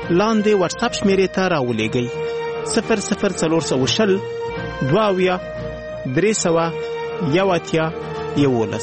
لاندې واتساپ شمیرې ته راولېږئ 00420 22 311.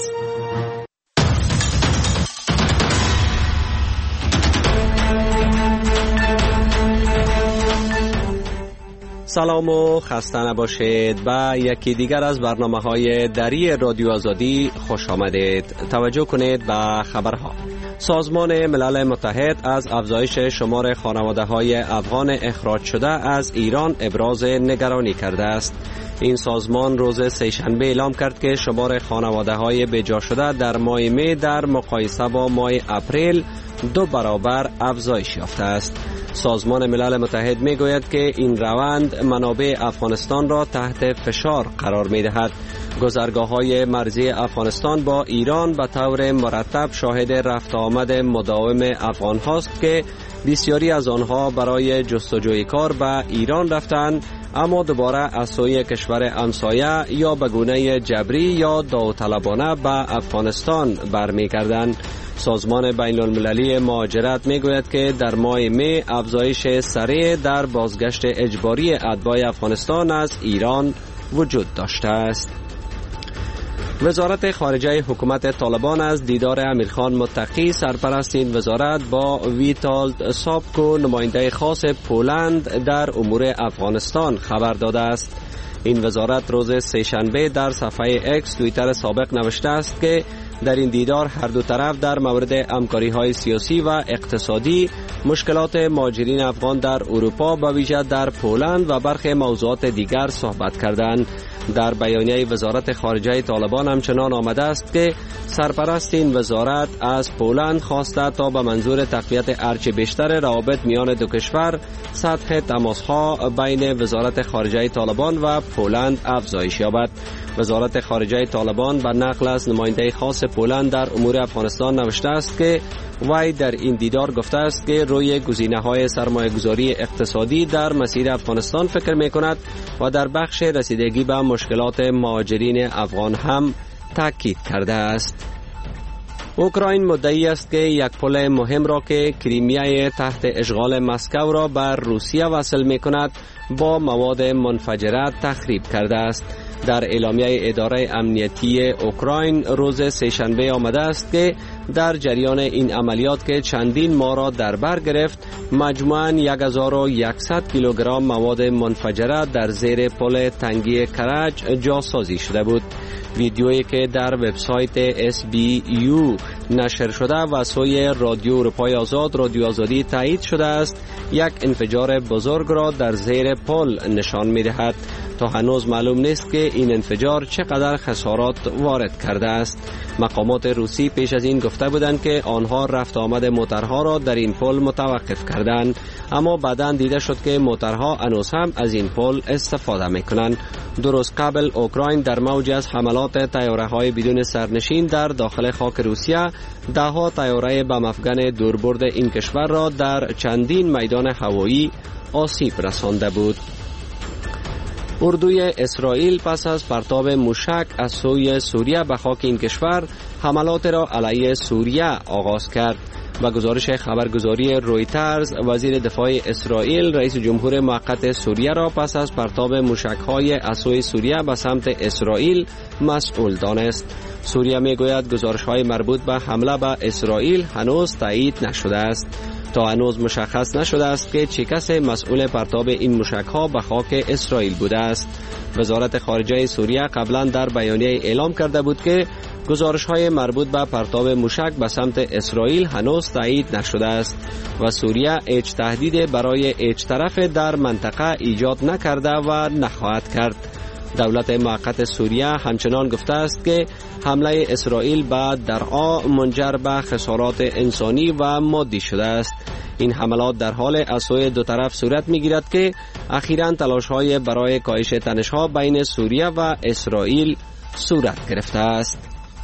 سلام و خسته نباشید. به یکی دیگر از برنامه‌های دری رادیو آزادی خوش آمدید. توجه کنید به خبرها. سازمان ملل متحد از افزایش شمار خانواده‌های افغان اخراج شده از ایران ابراز نگرانی کرده است. این سازمان روز سه‌شنبه اعلام کرد که شمار خانواده‌های بجا شده در ماه می در مقایسه با ماه اپریل 2 برابر افزایش یافته است. سازمان ملل متحد می گوید که این روند منابع افغانستان را تحت فشار قرار می دهد. گذرگاه‌های مرزی افغانستان با ایران به طور مرتب شاهد رفت آمد مداوم افغان هاست که بسیاری از آنها برای جستجوی کار به ایران رفتند، اما دوباره از سوی کشور همسایه یا به گونه جبری یا داوطلبانه به افغانستان برمیگردند. سازمان بین المللی مهاجرت می گوید که در ماه می افزایش سریع در بازگشت اجباری اتباع افغانستان از ایران وجود داشته است. وزارت خارجه حکومت طالبان از دیدار امیرخان متقی سرپرست این وزارت با ویتالد سابکو نماینده خاص پولند در امور افغانستان خبر داده است. این وزارت روز سه‌شنبه در صفحه اکس توییتر سابق نوشته است که در این دیدار هر دو طرف در مورد همکاری‌های سیاسی و اقتصادی، مشکلات مهاجرین افغان در اروپا به ویژه در پولند و برخی موضوعات دیگر صحبت کردند. در بیانیه وزارت خارجه طالبان همچنان آمده است که سرپرست این وزارت از پولند خواسته تا به منظور تقویت هرچه بیشتر روابط میان دو کشور سطح تماس‌ها بین وزارت خارجه طالبان و پولند افزایش یابد. وزارت خارجه طالبان به نقل از نماینده خاص پولند در امور افغانستان نوشته است که وی در این دیدار گفته است که روی گزینه‌های سرمایه‌گذاری اقتصادی در مسیر افغانستان فکر می‌کند و در بخش رسیدگی به مشکلات مهاجرین افغان هم تاکید کرده است. اوکراین مدعی است که یک پل مهم را که کریمیای تحت اشغال مسکو را بر روسیه وصل می‌کند با مواد منفجره تخریب کرده است. در اعلامیه اداره امنیتی اوکراین روز سه‌شنبه آمده است که در جریان این عملیات که چندین ماه را در بر گرفت، مجموعاً 1100 کیلوگرم مواد منفجره در زیر پل تنگی کرج جاسازی شده بود. ویدیویی که در وبسایت SBU نشر شده و سوی رادیو اروپای آزاد رادیو آزادی تایید شده است، یک انفجار بزرگ را در زیر پل نشان می‌دهد. تا هنوز معلوم نیست که این انفجار چقدر خسارات وارد کرده است. مقامات روسی پیش از این گفته بودند که آنها رفت آمد موترها را در این پل متوقف کردند، اما بعداً دیده شد که موترها هنوز هم از این پل استفاده می‌کنند. دو روز قبل اوکراین در موج از حملات طیاره‌های بدون سرنشین در داخل خاک روسیه ده‌ها طیاره بم افغان دوربرد این کشور را در چندین میدان هوایی آسیب رسانده بود. اردوی اسرائیل پس از پرتاب موشک از سوی سوریه به خاک این کشور حملات را علیه سوریه آغاز کرد. با گزارش خبرگزاری رویترز، وزیر دفاع اسرائیل رئیس جمهور موقت سوریه را پس از پرتاب موشک‌های از سوی سوریه به سمت اسرائیل مسئول دانست. سوریه میگوید گزارش‌های مربوط به حمله به اسرائیل هنوز تایید نشده است. تا هنوز مشخص نشده است که چه کسی مسئول پرتاب این موشک‌ها به خاک اسرائیل بوده است. وزارت خارجه سوریه قبلا در بیانیه اعلام کرده بود که گزارش‌های مربوط به پرتاب موشک به سمت اسرائیل هنوز تایید نشده است و سوریه هیچ تهدید برای هیچ طرف در منطقه ایجاد نکرده و نخواهد کرد. دولت موقت سوریه همچنان گفته است که حمله اسرائیل به درعا منجر به خسارات انسانی و مادی شده است. این حملات در حال از سوی دو طرف صورت می‌گیرد که اخیراً تلاش‌های برای کاهش تنش‌ها بین سوریه و اسرائیل صورت گرفته است.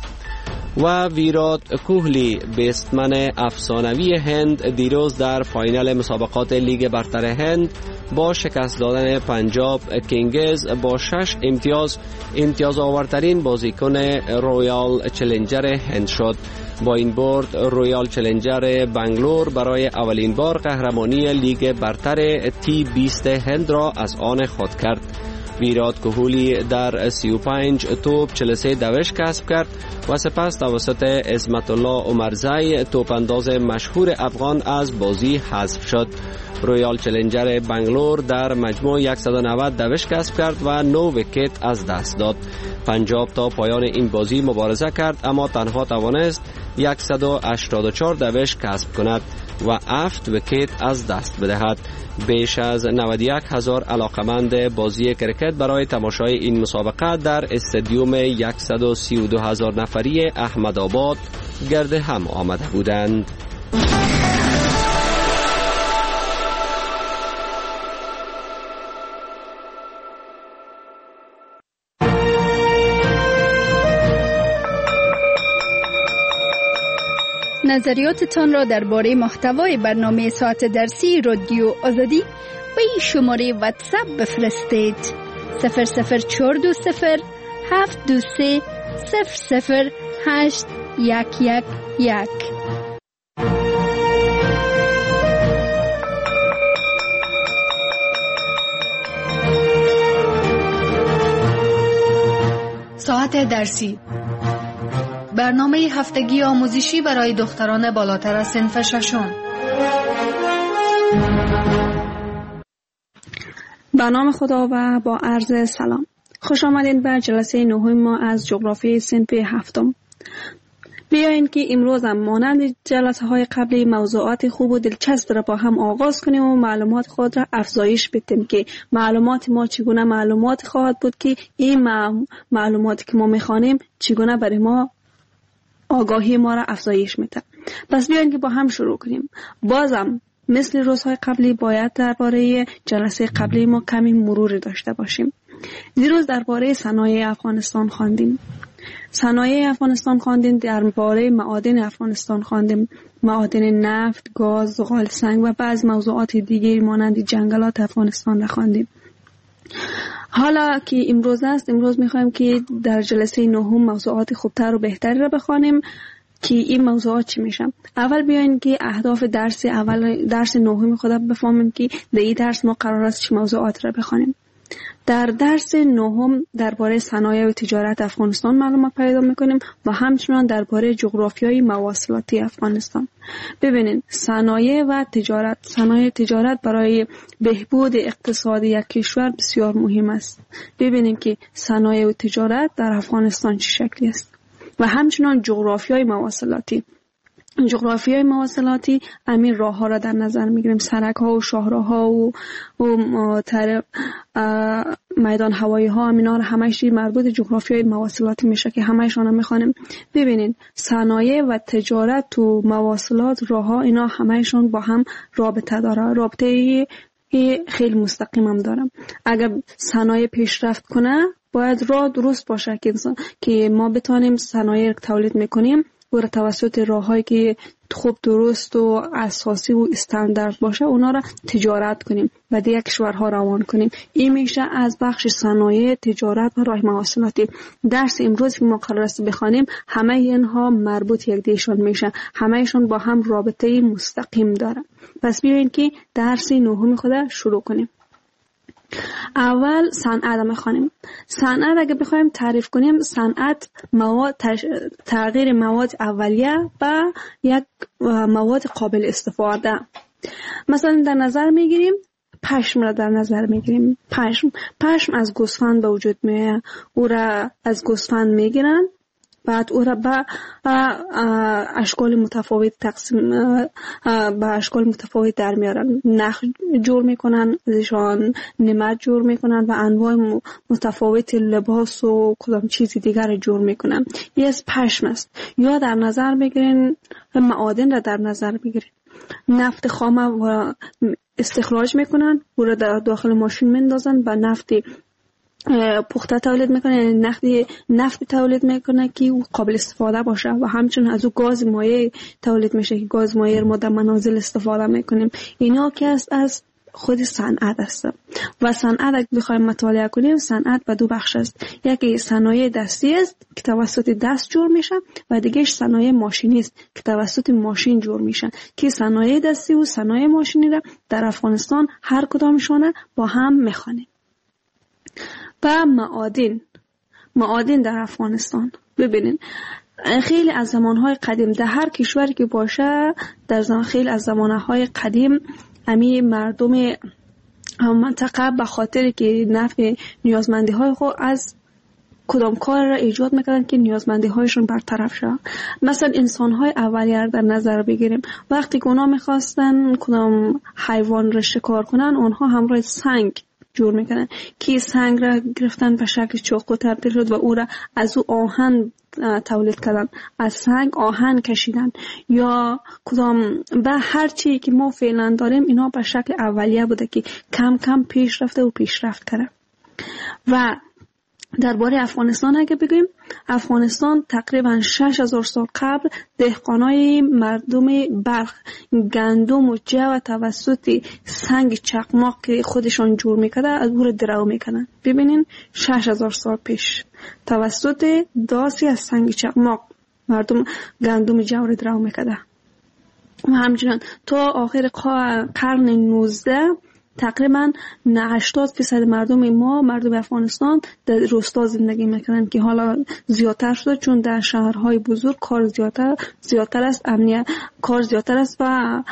و ویرات کوهلی بیستمن افسانوی هند دیروز در فاینال مسابقات لیگ برتر هند با شکست دادن پنجاب کینگز با 6 امتیاز آورترین بازیکن رویال چلنجر هند شد. با این برد رویال چلنجر بنگلور برای اولین بار قهرمانی لیگ برتر T20 هند را از آن خود کرد. ویرات کوهلی در 35 توپ 43 دوش کسب کرد و سپس توسط عصمت الله عمرزی توپانداز مشهور افغان از بازی حذف شد. رویال چلنجر بنگلور در مجموع 190 دوش کسب کرد و 9 ویکت از دست داد. پنجاب تا پایان این بازی مبارزه کرد اما تنها توانست 184 دوش کسب کند و 7 ویکت از دست بدهد. بیش از 91,000 علاقمند بازی کرکت برای تماشای این مسابقه در استادیوم 132,000 نفری احمدآباد گرد هم آمده بودند. نظریاتتان را درباره محتوای برنامه ساعت درسی رادیو آزادی به این شماره واتساپ بفرستید. 00420 723 00811. ساعت درسی، برنامه هفتگی آموزشی برای دختران بالاتر از صنف ششم. به نام خدا و با عرض سلام. خوش آمدین به جلسه نهم ما از جغرافی صنف هفتم. بیاین که امروز هم مانند جلسه های قبلی موضوعات خوب و دلچسب را با هم آغاز کنیم و معلومات خود را افزایش بدیم که معلومات ما چگونه معلومات خواهد بود که این معلوماتی که ما میخوانیم چگونه برای ما آگاهی ما را افزایش میده. پس بیاین که با هم شروع کنیم. بازم مثل روزهای قبلی باید درباره جلسه قبلی ما کمی مروری داشته باشیم. دیروز درباره صنایع افغانستان خواندیم. صنایع افغانستان خواندیم، درباره معادن افغانستان خواندیم، معادن نفت، گاز، زغال سنگ و بعض موضوعات دیگری مانند جنگلات افغانستان را خواندیم. حالا که امروز است، امروز میخوایم که در جلسه نهم موضوعات خوبتر و بهتری را بخوانیم که این موضوعات چی میشن. اول بیاین که اهداف درس نهم خود بفهمیم که در این درس ما قرار است چه موضوعات را بخوانیم. در درس نهم درباره صنایع و تجارت افغانستان معلومات پیدا میکنیم و همچنان درباره جغرافیای مواصلاتی افغانستان. ببینید صنایع و تجارت برای بهبود اقتصادی یک کشور بسیار مهم است. ببینیم که صنایع و تجارت در افغانستان چه شکلی است و همچنان جغرافیای مواصلاتی همین راه ها را در نظر میگیریم، سرک ها و شاهراه ها و میدان هوایی ها، همینا را همش مربوط جغرافیای مواصلاتی میشه که همشون هم میخوانیم. ببینید صنایع و تجارت و مواصلات، راه ها، اینا همشون با هم رابطه داره، رابطه خیلی مستقیم هم داره. اگر صنایع پیشرفت کنه باید راه درست باشه که ما بتونیم صنایع تولید میکنیم و توسط راه‌هایی که خوب درست و اساسی و استاندارد باشه اونا را تجارت کنیم و دیگه کشورها روان کنیم. این میشه از بخش صنایع، تجارت و راه مواصلاتی. درس امروز که ما قرار است بخوانیم همه اینها مربوط یکدیشان میشه، همهشون با هم رابطه مستقیم داره. پس بیاین که درس نهم خود شروع کنیم. اول صنعت میخوانیم. صنعت اگه بخوایم تعریف کنیم، صنعت تغییر مواد اولیه به یک مواد قابل استفاده. مثلا در نظر میگیریم پشم را در نظر میگیریم. پشم از گوسفند به وجود میاد، او را از گوسفند میگیرن، بعد او را به اشکال متفاوت به اشکال متفاوت در میارن، نخ جور میکنن، ازشان نمد جور میکنن و انواع متفاوت لباس و کدام چیزی دیگر جور میکنن. این از پشم است. یا در نظر بگیرین معادن را در نظر بگیرین. نفت خام و استخراج میکنن، او را در داخل ماشین میندازن و نفتی پخته تولید میکنه، نفت تولید میکنه که قابل استفاده باشه و همچنین از او گاز مایع تولید میشه که گاز مایع ما در منازل استفاده میکنیم. اینا که از خود صنعت است. و صنعت اگه بخوایم مطالعه کنیم، صنعت به دو بخش است. یکی صنایع دستی است که توسط دست جور میشه و دیگهش صنایع ماشینی است که توسط ماشین جور میشه. که صنایع دستی و صنایع ماشینی را در افغانستان هر کدامشون با هم میخوانیم. و معادن در افغانستان ببینین خیلی از زمانهای قدیم در هر کشوری که باشه، در خیلی از زمانهای قدیم امی مردم منطقه به خاطر که نفع نیازمندی های خود از کدام کار را ایجاد میکردن که نیازمندی هایشون برطرف شد. مثلا انسان های اولیه در نظر بگیریم، وقتی که اونا میخواستن کدام حیوان را شکار کنن، اونها همراه سنگ جور میکنن که سنگ را گرفتن به شکل چاقو تبدیل شد و او را از او آهن تولید کردن، از سنگ آهن کشیدن یا کدام به هر چی که ما فعلا داریم اینا به شکل اولیه بوده که کم کم پیش رفته و پیشرفت کرده. و درباره افغانستان اگه بگیم، افغانستان تقریبا 6000 سال قبل دهقانای مردم برخ گندم و جو توسط سنگ چقماق که خودشان جور میکرده از او درو میکنن. ببینین 6000 سال پیش توسط داسی از سنگ چقماق مردم گندم جو رو درو میکرده. و همچنان تا آخر قرن 19 تقریبا 80% مردم افغانستان در روستا زندگی میکنن که حالا زیادتر شده چون در شهرهای بزرگ کار زیادتر است، امنیت کار زیادتر است و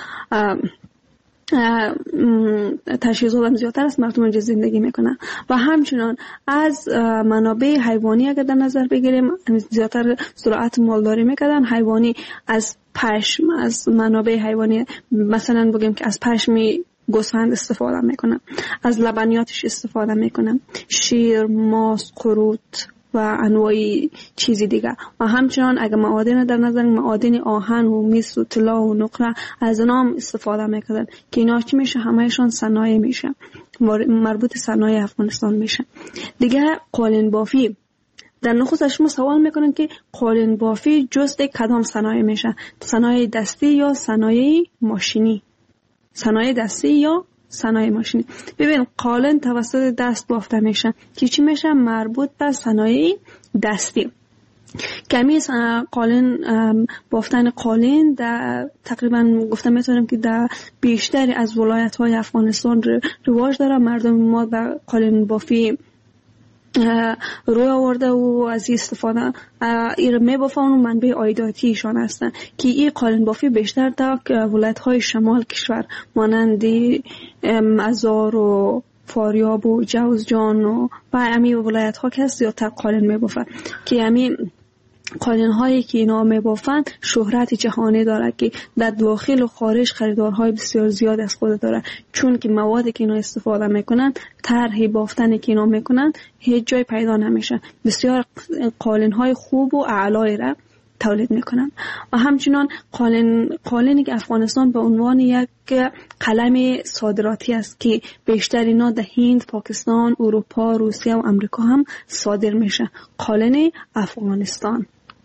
تجهیزات هم زیادتر است، مردم اینجا زندگی میکنن. و همچنان از منابع حیوانی اگر در نظر بگیریم، زیادتر زراعت مالداری میکنن. حیوانی از پشم، از منابع حیوانی مثلا بگیم که از پشم گوسفند استفاده میکنم، از لبنیاتش استفاده میکنم، شیر، ماست، قروت و انواع چیزی دیگه. و همچنان اگه معادن در نظر، معادن آهن و مس و طلا و نقره از اینا استفاده میکنن که اینا چی میشه؟ همهشون صنایع میشه، مربوط صنایع افغانستان میشه. دیگه قالین بافی در نخست شما سوال میکنن که قالین بافی جزء کدام صنایع میشه؟ صنایع دستی یا صنایع ماشینی؟ صنایع دستی یا صنایع ماشینی. ببین قالین توسط دست بافته میشه که چی میشه؟ مربوط به صنایع دستی. کمی قالین بافتن قالین در تقریبا گفتم میتونم که در بیشتر از ولایت های افغانستان رواج داره. مردم ما به قالین بافی روی آورده و از استفاده ایره میبافن و منبع عایداتیشان هستن که این قالین بافی بیشتر در ولایت های شمال کشور مانند مزار و فاریاب و جوزجان و امی ولایت ها که زیادتر قالین میبافن که امی قالین هایی که اینا میبافن شهرت جهانی داره که در داخل و خارج خریدارهای بسیار زیاد از خود داره، چون که موادی که اینا استفاده میکنن، طرح بافتنی که اینا میکنن هیچ جای پیدا نمیشه. بسیار قالین های خوب و اعلای را تولید میکنن. و همچنان قالینی که افغانستان به عنوان یک قلم صادراتی است که بیشتر اینا در هند، پاکستان، اروپا، روسیه و امریکا هم صادر میشه. قالین افغانستان.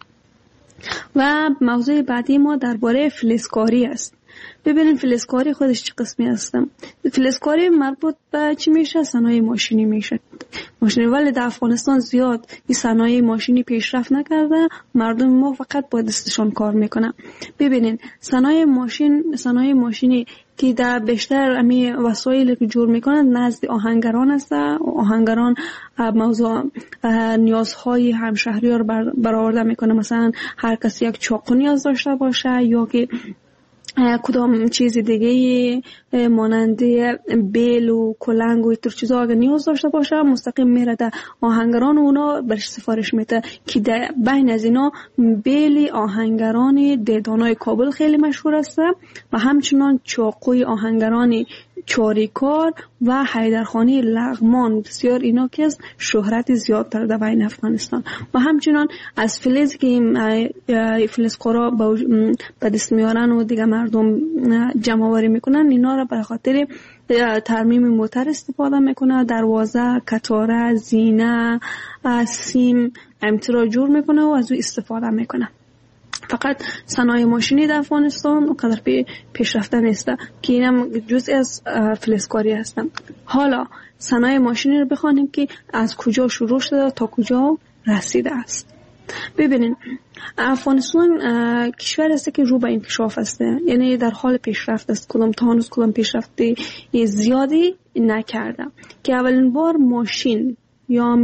و موضوع بعدی ما درباره فلزکاری است. ببینیم فلزکاری خودش چه قسمی هستم. فلزکاری مربوط به چی میشه؟ صنایع ماشینی میشه. ماشینی، ولی در افغانستان زیاد این صنایع ماشینی پیشرفت نکرده، مردم ما فقط با دستشان کار میکنن. ببینین صنایع ماشینی که در بیشتر امی وسایلی که جور میکنن نزد آهنگران است. آهنگران موضوع نیازهای همشهری‌ها رو برآورده میکنه. مثلا هر کسی یک چاقو نیاز داشته باشه یا که کدام چیز دیگه مانند بیل و کلنگ و اینطور چیزا اگه نیاز داشته باشه مستقیم میره در آهنگران و اونا برش سفارش میده که در بین از اینا بیل آهنگران دیدانای کابل خیلی مشهور است و همچنان چاقوی آهنگران چاریکار و حیدرخانی لغمان بسیار اینا که از شهرت زیاد در بین افغانستان. و همچنان از فلز که فلزکارا به دست میارن و دیگه مردم جمع آوری میکنن، اینا را به خاطر ترمیم موتر استفاده میکنه. دروازه، کتاره، زینه، سیم امترا جور میکنه و از او استفاده میکنه. فقط صنایع ماشینی در افغانستان اونقدر پیشرفته نیست که اینم جزء از فلزکاری هست. حالا صنایع ماشینی رو بخوانیم که از کجا شروع شده تا کجا رسیده است. ببینین افغانستان کشور است که رو به انکشاف است، یعنی در حال پیشرفت است. کدام پیشرفتی زیادی نکرده که اولین بار ماشین یا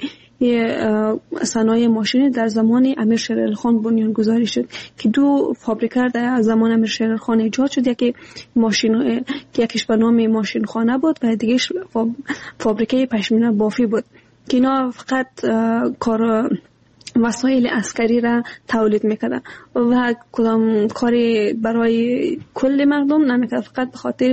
صنایع ماشینی در زمان امیر شیر علی خان بنیان گذاری شد که دو فابریکه در زمان امیر شیر علی خان ایجاد شد. یکیش به نام ماشین خانه بود و دیگهش فابریکه پشمینه بافی بود که اینا فقط وسایل عسکری را تولید میکردن و کدام کاری برای کل مردم نمیکرد، فقط به خاطر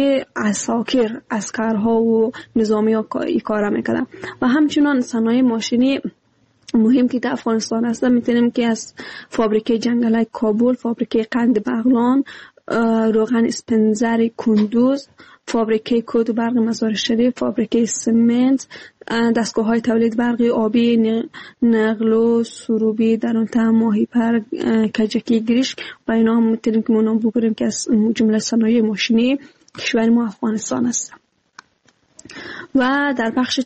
عسکرها و نظامی ها کار میکردن. و همچنان صنایع ماشینی مهم که در افغانستان هست میتونیم که از فابریکه جنگلای کابل، فابریکه قند بغلان، روغن اسپنزر کندوز، فابریکه کود و برق مزار شریف، فابریکه سمنت، دستگاه های تولید برق آبی نقلو سروبی درونتا ماهیپر کجکی گریش و اینا هم میتونیم که منام بگیریم که از جمله صنایع ماشینی کشور ما افغانستان است. و در بخش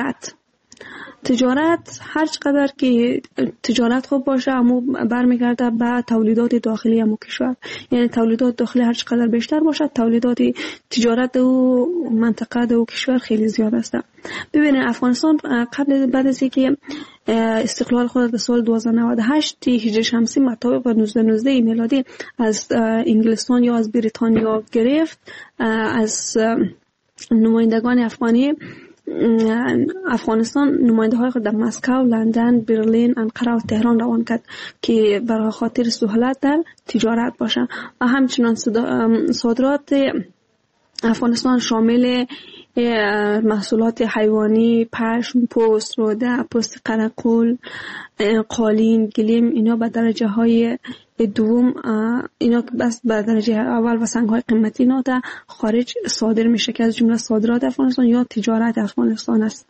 تجارت هر چقدر که تجارت خوب باشه اما برمیگرده به تولیدات داخلی همون کشور، یعنی تولیدات داخلی هر چقدر بیشتر باشه تولیدات تجارت و منطقه و کشور خیلی زیاد است. ببینید افغانستان بعد از اینکه استقلال خود در سال 1298 هجری شمسی مطابق با 1919 میلادی از انگلستان یا از بریتانیا گرفت، از نمایندگان افغانستان نماینده های خود در مسکو، لندن، برلین، انقره و تهران روان کرد که برای خاطر سهولت در تجارت باشه. و همچنان صادرات افغانستان شامل محصولات حیوانی، پشم، پوست، روده، پوست قرقل، قالین، گلیم، اینا به درجه های دوم، اینا بس به درجه اول و سنگ های قیمتی اینا در خارج صادر میشه که از جمله صادرات افغانستان یا تجارت افغانستان است.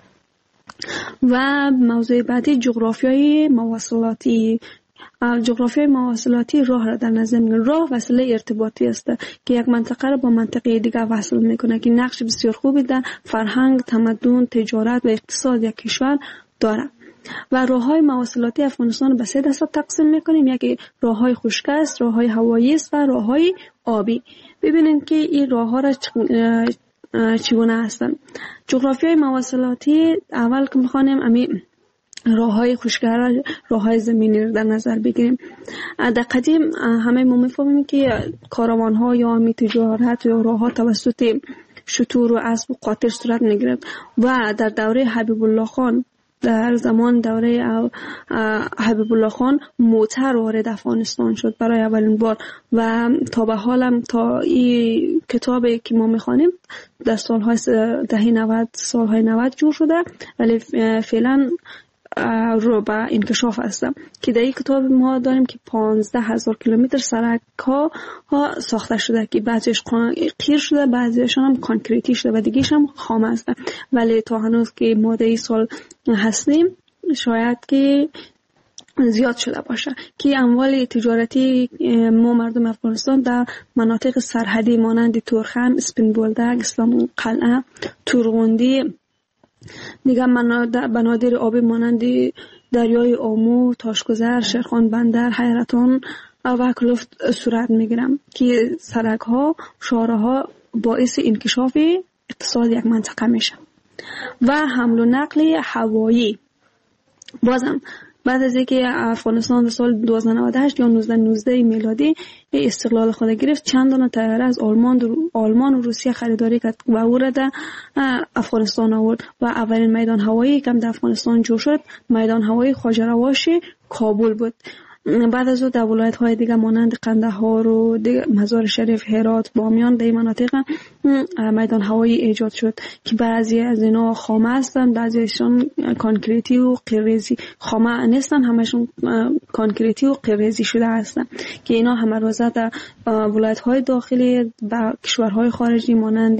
و موضوع بعدی جغرافیای مواصلاتی. جغرافیای مواصلاتی راه را در نظر میگیره. راه وسیله ارتباطی است که یک منطقه را با منطقه دیگر وصل میکنه که نقش بسیار خوبی در فرهنگ، تمدن، تجارت و اقتصاد یک کشور داره. و راههای مواصلاتی افغانستان به 3 دسته تقسیم میکنیم. یکی راههای خشک است، راههای هوایی است و راههای آبی. ببینیم که این راهها را چگونه هستند. جغرافیای مواصلاتی اول که میخوانیم راههای خشک‌گرا، راههای زمینی رو در نظر بگیریم. در قدیم همه ما میفهمیم که کاروان‌ها یا تجارت یا راه‌ها توسط شتور و اسب و قاطر صورت میگرفت و در دوره حبیب الله خان، در زمان دوره حبیب الله خان موتر وارد افغانستان شد برای اولین بار و تا به حالم تا این کتابی که ما میخوانیم در سالهای دهه 90 سالهای 90 جور شده، ولی فعلا رو به انکشاف هستم که در این کتاب ما داریم که 15,000 کیلومتر سرک ها ساخته شده که بعضیش قیر شده، بعضیشان هم کانکریتی شده و دیگهش هم خام هستن، ولی تا هنوز که ما در این سال هستیم شاید که زیاد شده باشه که اموال تجارتی ما مردم افغانستان در مناطق سرحدی مانند تورخم، اسپین بولدک، اسلام قلعه، تورغوندی، دیگر بنادر آبی مانند دریای آمو، تاشگذر، شیرخان بندر، حیرتان و کلفت صورت میگیرم که سرک ها، شاره ها باعث انکشاف اقتصاد یک منطقه میشه. و حمل و نقل هوایی بازم بعد از اینکه افغانستان در سال 1298 یا 1919 میلادی استقلال خود گرفت، چند دانه طیاره از آلمان و روسیه خریداری کرد و او را در افغانستان آورد و اولین میدان هوایی که در افغانستان جور شد میدان هوایی خواجه رواش کابل بود. بعد از او در ولایت های دیگه مانند قندهار و مزار شریف، هرات، بامیان در این مناطق میدان هوایی ایجاد شد که بعضی از اینا خامه هستن، بعضیشون کانکریتی و قیریزی. خامه نیستن، همشون کانکریتی و قیریزی شده هستن که اینا همه روزه در ولایت های داخلی و کشورهای خارجی مانند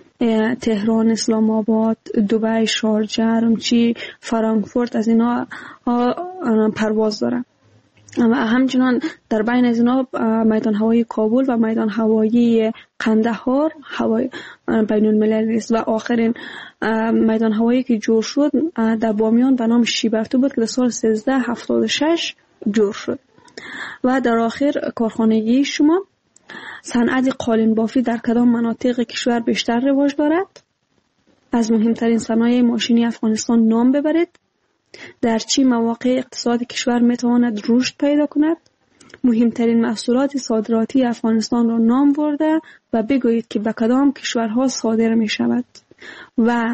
تهران، اسلام آباد، دبی، شارجه، رمچی، فرانکفورت از اینا پرواز دارن. و همچنان در بین از اینا میدان هوایی کابل و میدان هوایی قندهار هوای بین المللی است. و آخرین میدان هوایی که جور شد در بامیان به نام شیبرتو بود که در سال 1376 جور شد. و در آخر کارخانگی شما، صنعت قالین بافی در کدام مناطق کشور بیشتر رواج دارد؟ از مهمترین صنایع ماشینی افغانستان نام ببرید. در چه مواقع اقتصاد کشور میتواند رشد پیدا کند؟ مهمترین محصولات صادراتی افغانستان را نام برده و بگویید که به کدام کشورها صادر می شود. و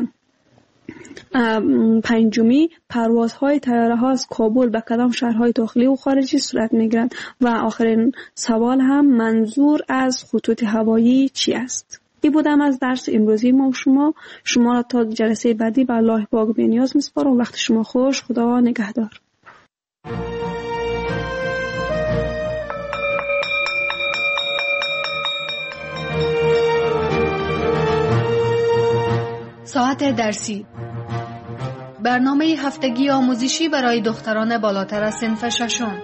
پنجمی، پروازهای طیاره ها از کابل به کدام شهرهای داخلی و خارجی صورت می گیرند؟ و آخرین سوال هم، منظور از خطوط هوایی چی است؟ این بودم از درس امروزی ما و شما را تا جلسه بعدی به الله پاک بی‌نیاز می‌سپارم. وقت شما خوش. خدا نگهدار. ساعت درسی، برنامه هفتگی آموزشی برای دختران بالاتر از صنف ششم.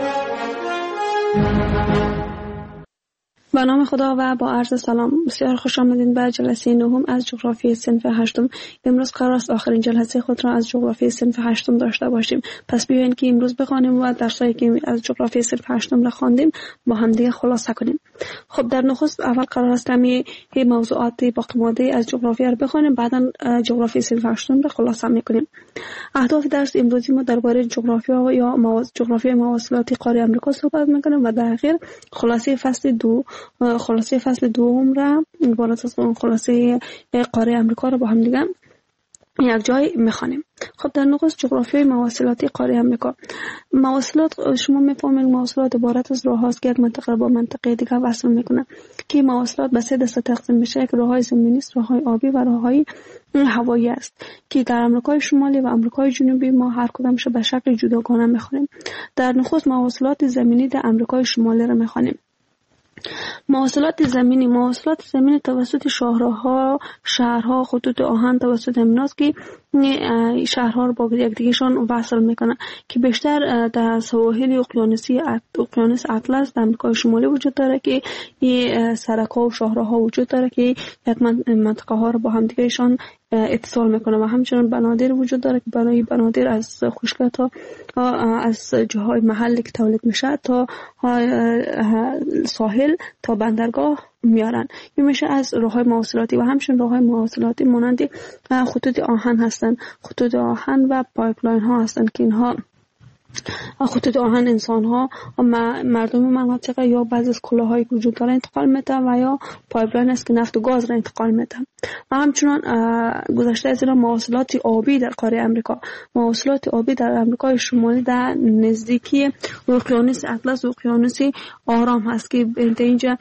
به نام خدا و با عرض سلام، بسیار خوش آمدین به جلسه نهم از جغرافی صنف هشتم. امروز قرار است آخرین جلسه خود را از جغرافی صنف هشتم داشته باشیم. پس بیاین که امروز بخوانیم و درسایی که از جغرافی صنف هشتم را خواندیم با هم دیگه خلاصه کنیم. خب در نخست اول قرار است کمی موضوعات باقی مانده از جغرافی را بخوانیم، بعدا جغرافی صنف هشتم را خلاصه میکنیم. اهداف درس امروزی ما درباره جغرافیا یا جغرافی مواصلاتی قاره آمریکا صحبت میکنیم و در اخر خلاصه فصل دوم را عبارت از خلاصه قاره آمریکا را با هم دیگه یک جای میخوانیم. خب در نخست جغرافیای مواصلاتی قاره آمریکا. مواصلات، شما میفهمید مواصلات عبارت از راه است که یک منطقه با منطقه دیگه وصل میکنه، که مواصلات به 3 دسته تقسیم میشه، یک راههای زمینی است، راههای آبی و راههای هوایی است، که در آمریکای شمالی و آمریکای جنوبی ما هر کدامش به شکل جداگانه میخوانیم. در نخست مواصلات زمینی در آمریکای شمالی را میخوانیم. مواصلات زمینی توسط شاهراها، شهرها، خطوط آهن توسط امناست که شهرها رو با یکدیگهشان وصل میکنن، که بیشتر در سواحل اقیانوس اطلس در آمریکای شمالی وجود داره، که این سرک‌ها و شاهراها وجود داره که یک منطقه ها رو با هم دیگهشان اتصال میکنه. و همچنین بنادر وجود داره که برای بنادر از خشکی تا از جاهای محلی که تولید میشه تا ساحل تا بندرگاه میارن. این میشه از راههای مواصلاتی. و همچنین راههای مواصلاتی مانند خطوط آهن هستن، خطوط آهن و پایپلاین ها هستن، که اینها خطوط آهن انسان ها و مردم مناطق یا بعضی از کلاهایی که وجود داره انتقال میده، و یا پایپلاین است که نفت و گاز را انتقال میده. و همچنان گذشته از این مواصلات آبی در قاره آمریکا. مواصلات آبی در آمریکای شمالی در نزدیکی اقیانوس اطلس و اقیانوس آرام هست، که اینجا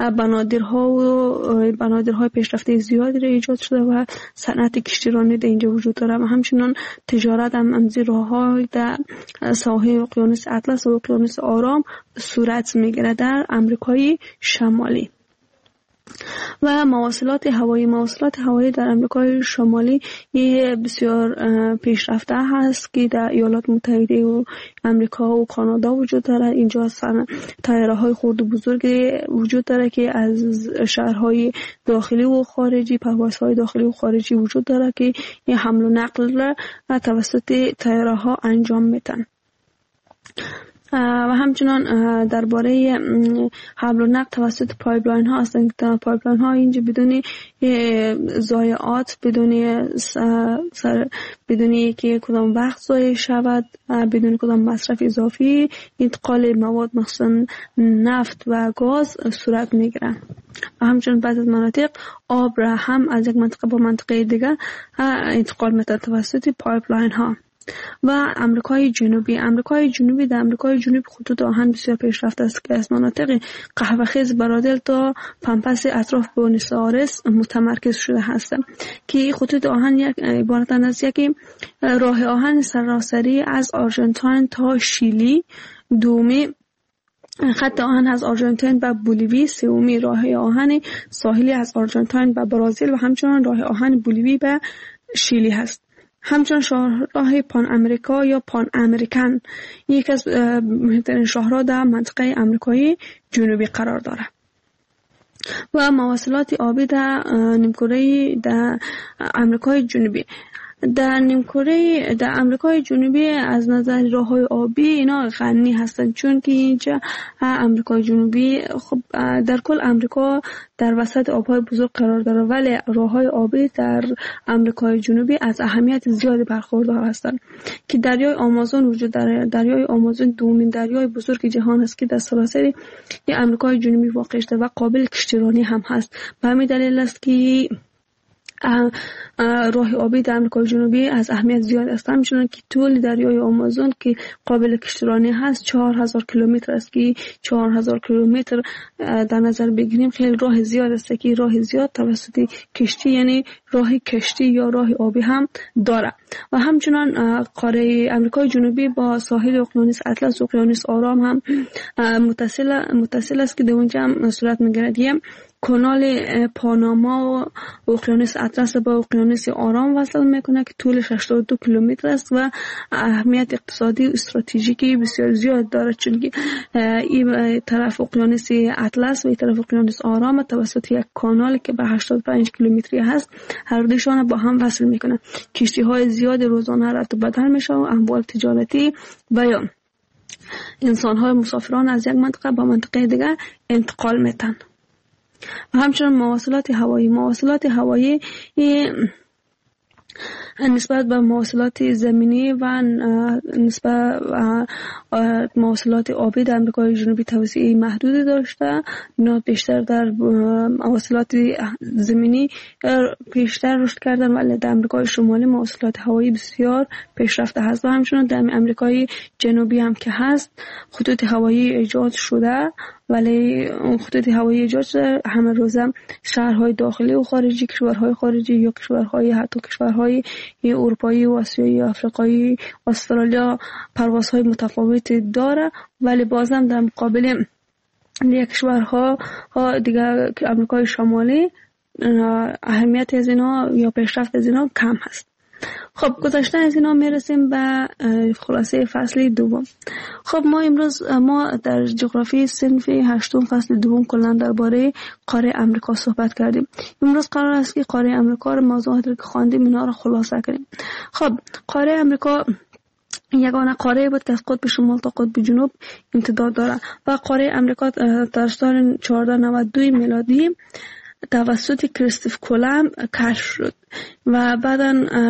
بنادرهای پیشرفته زیادی را ایجاد شده و صنعت کشتیرانی در اینجا وجود داره. و همچنان تجارت هم از راه‌های در ساحل اقیانوس اطلس و اقیانوس آرام صورت میگیره در آمریکای شمالی. و مواصلات هوایی در آمریکای شمالی بسیار پیشرفته هست، که در ایالات متحده و آمریکا و کانادا وجود داره. اینجا طیاره‌های خرد و بزرگی وجود داره که از شهرهای داخلی و خارجی، پروازهای داخلی و خارجی وجود داره که این حمل و نقل را توسط طیاره‌ها انجام میدن. و همچنان درباره حمل و نقل توسط پایپلاین ها هستند که پایپلاین ها اینجا بدون ضایعات، بدون که کدام وقت ضایع شود، بدون کدام مصرف اضافی انتقال مواد مخصوصا نفت و گاز صورت میگیره. و همچنین بعضی از مناطق آب را هم از یک منطقه با منطقه دیگر انتقال میده توسط پایپلاین ها. و آمریکای جنوبی در آمریکای جنوبی خطوط آهن بسیار پیشرفته است، که از مناطق قهوه‌خیز برادل تا پمپس اطراف بوئنوس آیرس متمرکز شده هستند، که خطوط آهن یک عبارتند از یک راه آهن سراسری از آرژانتین تا شیلی، دومی خط آهن از آرژانتین به بولیوی، سومی راه آهن ساحلی از آرژانتین به برزیل و همچنین راه آهن بولیوی به شیلی هست. همچنان شاهراه پان امریکا یا پان امریکن یک از مهمترین شاهراه در منطقه امریکای جنوبی قرار دارد و مواصلات آبی در نیمکره در امریکای جنوبی. در نیمکره در امریکای جنوبی از نظر راههای آبی اینا غنی هستند، چون که اینجا امریکای جنوبی خب در کل امریکا در وسط آبهای بزرگ قرار داره، ولی راههای آبی در امریکای جنوبی از اهمیت زیادی برخوردار هستند که دریای آمازون وجود داره. دریای آمازون دومین دریای بزرگ جهان است که در سراسر امریکای جنوبی واقع شده و قابل کشتیرانی هم هست. به همین دلیل است که راه آبی در امریکای جنوبی از اهمیت زیاد است. همچنان که طول دریای آمازون که قابل کشتیرانی هست 4000 کیلومتر است که 4000 کیلومتر در نظر بگیریم خیلی راه زیاد است که راه زیاد توسط کشتی یعنی راه کشتی یا راه آبی هم داره. و همچنان قاره امریکای جنوبی با ساحل اقیانوس اطلس و اقیانوس آرام هم متصل است که در اونجا هم صورت می‌گیرد. کانال پاناما و اقیانوس اطلس با اقیانوس آرام وصل میکنه که طولش 82 کیلومتر است و اهمیت اقتصادی و استراتژیکی بسیار زیاد داره، چون که این طرف اقیانوس اطلس و این طرف اقیانوس آرام توسط یک کانال که به 85 کیلومتری هست هر دوشان با هم وصل میکنه. کشتی های زیاد روزانه رفت و بدل میشه و اموال تجارتی و یا انسان های مسافران از یک منطقه به منطقه دیگر انتقال میتن. و همچنان مواصلات هوایی نسبت به مواصلات زمینی و نسبت به مواصلات آبی در امریکای جنوبی توسعه محدودی داشته. اینا بیشتر در مواصلات زمینی بیشتر رشد کردن، ولی در امریکای شمالی مواصلات هوایی بسیار پیشرفته هست. و همچنان در امریکای جنوبی هم که هست خطوط هوایی ایجاد شده، ولی اون خطوط هوایی ایجاد شده همه روزه شهرهای داخلی و خارجی، کشورهای خارجی یا کشورهای حتی کشورهای اروپایی و آسیایی و آفریقایی و استرالیا پروازهای متفاوتی داره، ولی بازم در مقابل یک کشورها دیگر امریکای شمالی اهمیت از اینا یا پیشرفت از اینا کم هست. خب گذشته از اینا میرسیم به خلاصه فصل دوم. خب ما امروز در جغرافی صنف 8 فصل دوم کلا درباره قاره امریکا صحبت کردیم. امروز قرار است که قاره امریکا رو موضوعاتی که خواندیم اینا رو خلاصه کنیم. خب قاره امریکا یگانه قاره بود که از قطب شمال تا قطب جنوب امتداد داره و قاره امریکا در سال 1492 میلادی توسط کریستوف کولوم کشف شد و بعداً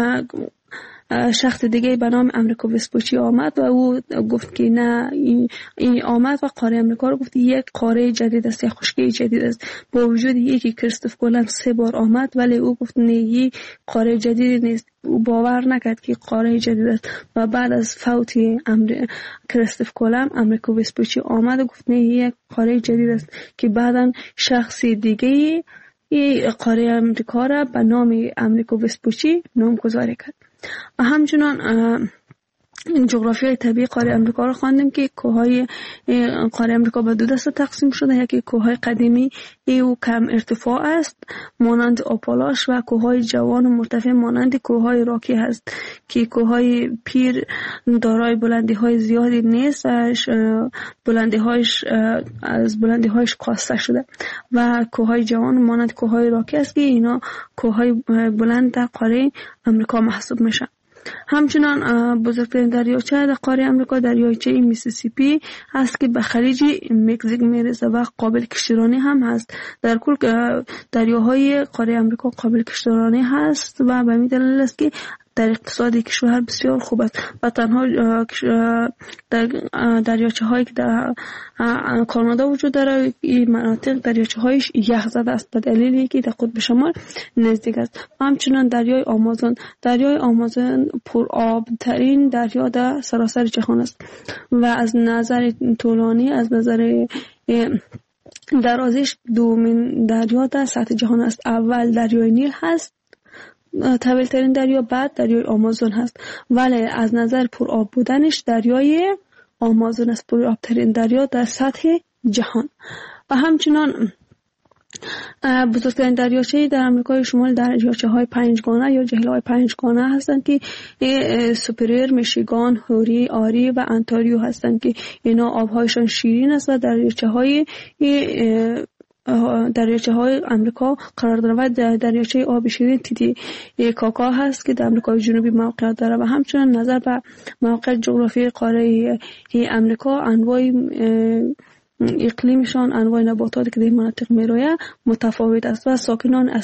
شخص دیگه به نام امریکو وسپوچی آمد و او گفت که نه این آمد و قاره امریکا رو گفت یک قاره جدید است، یک خشکی جدید است. با وجود یکی کریستوف کولوم 3 بار آمد ولی او گفت نه این قاره جدید نیست، او باور نکرد که قاره جدید است و بعد از فوت کریستوف کولوم امریکو وسپوچی آمد و گفت نه یک قاره جدید است که بعداً شخص دیگه این قاره امریکا را به نام امریکو وسپوچی نامگذاری کرد. و همچنان این جغرافیای طبیعی قاره امریکا رو خواندیم که کوههای قاره امریکا به 2 دسته تقسیم شده. یکی کوههای قدیمی او کم ارتفاع است مانند آپالاش و کوههای جوان و مرتفع مانند کوههای راکی هست که کوههای پیر دارای بلندی های زیادی نیست، از بلندی هایش کاسته شده و کوههای جوان مانند کوههای راکی است که اینا کوههای بلند در قاره امریکا محسوب میشن. همچنان بزرگترین دریاچه در قاره امریکا دریاچه میسیسیپی است که به خلیج مکزیک میرسه و قابل کشتیرانی هم هست. در کل دریاهای قاره امریکا قابل کشتیرانی هست و به همین دلیل است که در اقتصاد کشور بسیار خوب است و تنها دریاچه هایی که در کانادا وجود داره این مناطق دریاچه هایش یخ زده است به دلیلی که در قطب شمال نزدیک است. همچنان دریای آمازون پر آب ترین دریا در سراسر جهان است و از نظر طولانی از نظر درازش دومین دریا در سطح جهان است. اول دریای نیل هست طویل ترین دریا، بعد دریای آمازون هست، ولی از نظر پر آب بودنش دریای آمازون است پر آب ترین دریا در سطح جهان. و همچنان بزرگترین دریاچه در آمریکای شمال دریاچه‌های پنجگانه یا جهیل‌های پنجگانه هستند که سوپریور، میشیگان، هوری، آری و انتاریو هستند که اینا آبهایشان شیرین است و دریاچه‌های آمریکا قرار دارد و دریاچه آب شیرین تیتی کاکا هست که در آمریکای جنوبی موقعیت دارد و همچنین نظر به موقع جغرافیایی قاره آمریکا انواع اقلیمشان، انواع نباتاتی که در مناطق میروید متفاوت است و ساکنان